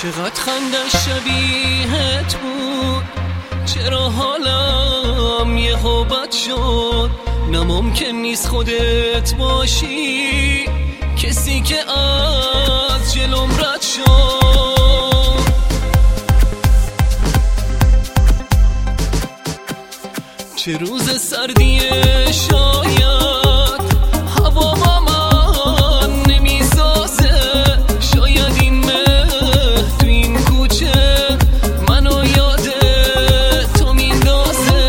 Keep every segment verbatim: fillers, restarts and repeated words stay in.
چقدر خندش شبیهت بود، چرا حالم یه بد شد. نممکن نیست خودت باشی، کسی که از جلوم رد شد. چه روز سردیه، شاید هوا با من نمیسازه، شاید این مه تو این کوچه منو یاد تو میندازه.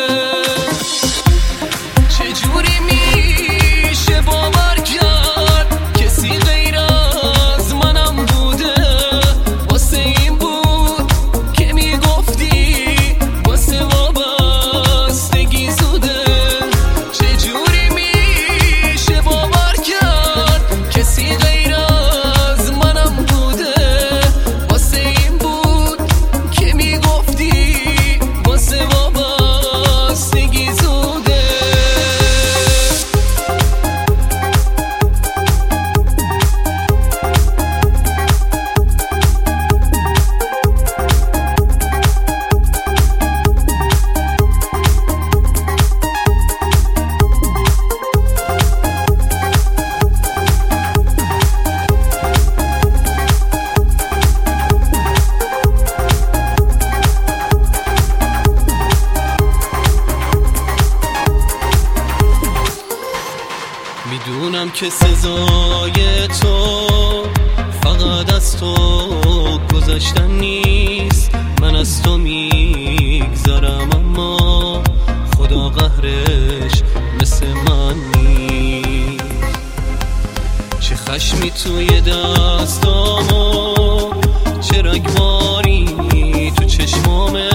چجوری میشه باور کرد کسی غیر از منم بوده، واسه این بود که میگفتی واسه وابستگی زوده. چجوری میشه باور کرد کسی غیر از منم بوده، واسه این بود که میگفتی واسه وابستگی زوده. میدونم که سزای تو فقط از تو گذشتن نیست، من از تو میگذرم اما خدا قهرش مثل من نیست. چه خشمی توی دستامو، چه رگباری تو چشمامه،